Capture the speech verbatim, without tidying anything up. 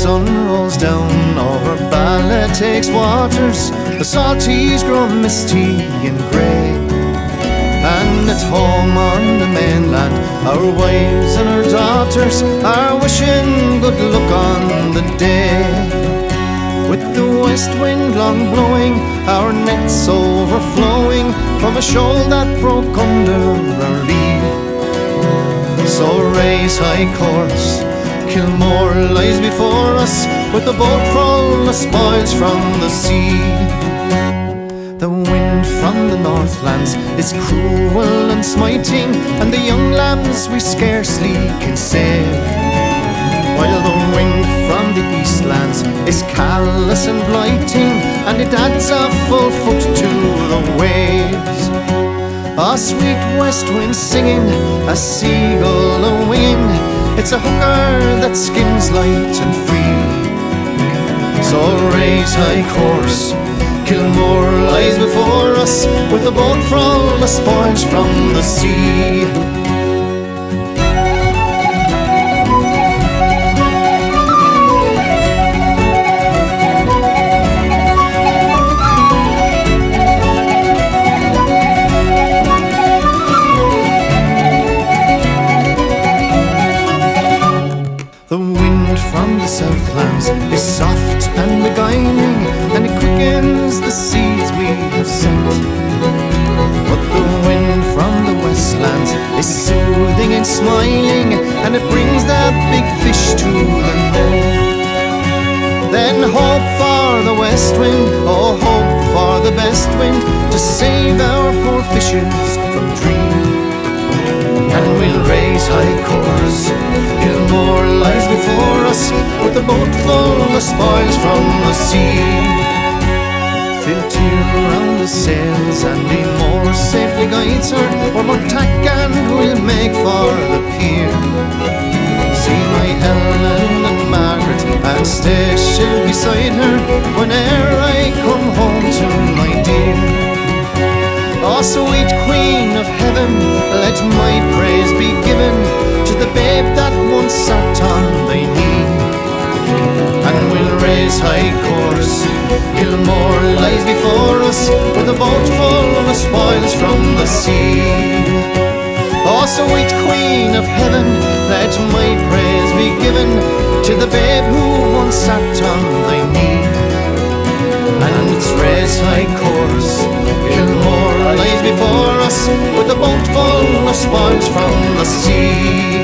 sun rolls down over Bala takes waters, the salties grow misty and grey. And at home on the mainland, our wives and our daughters are wishing good luck on the day. With the west wind long blowing, our nets overflowing from a shoal that broke under our lee. So raise high course, Kilmore lies before us, with a boat full of spoils from the sea. The wind from the northlands is cruel and smiting, and the young lambs we scarcely can save, while the wind from the eastlands is callous and blighting, and it adds a full foot to the waves. A sweet west wind singing, a seagull a-winging, it's a hooker that skims light and free. So raise high course, Kilmore lies before us, with a boat full of spoils from the sea. The wind from the southlands is soft and beguiling, and it quickens the seeds we have sent. But the wind from the westlands is soothing and smiling, and it brings the big fish to the net. Then hope for the west wind, oh hope for the best wind, to save our poor fishers from dream. And we'll raise high course, Kilmore lies before us, with a boat full of spoils from the sea. Fill tear round the sails, and be more safely guides her, or more tack and we'll make for the pier. See my Ellen and Margaret, and stay still beside her, whene'er I come home to my dear. Oh, sweet Queen of Heaven, let my praise be given to the babe that once sat on thy knee. And we'll raise high course, Kilmore lies before us, with a boat full of spoils from the sea. Oh, sweet Queen of Heaven, let my praise be given to the babe who once sat on thy knee. And let's raise high course, Kilmore lies before us, with a boat full of spoils from the sea.